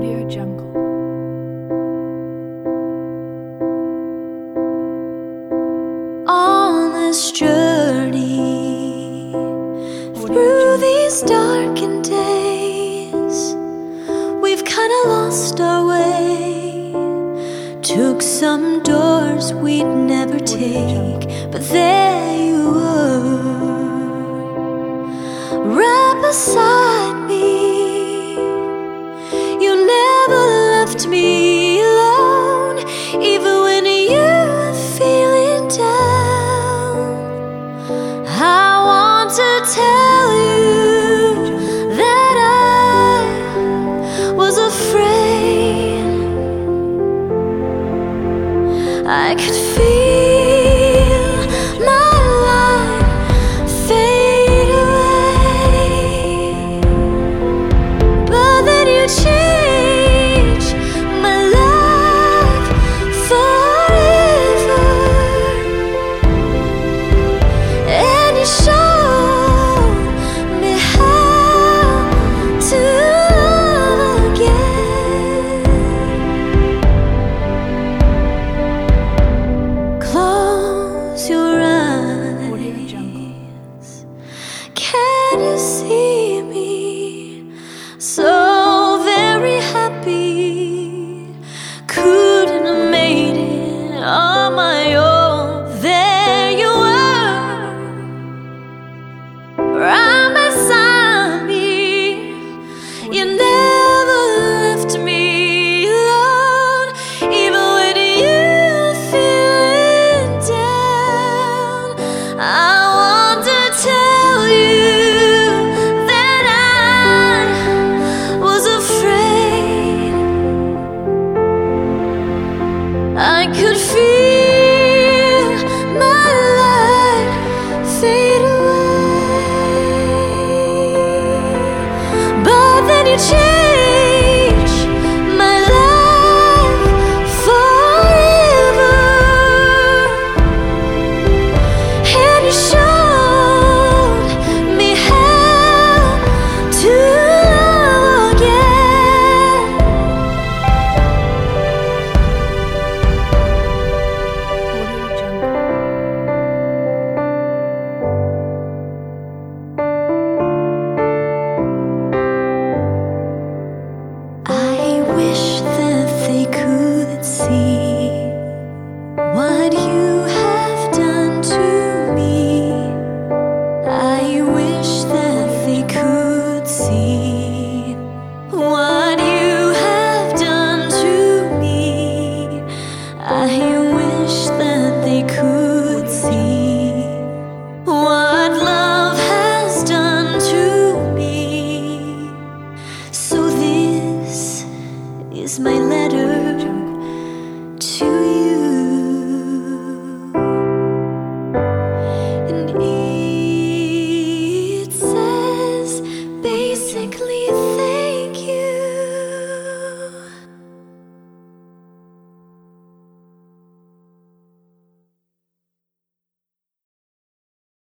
Jungle. On this journey through these darkened days, we've kinda lost our way. Took some doors we'd never take, but there you were, right beside me. You never left me alone, even when you were feeling down. I want to tell you that I was afraid. I could feel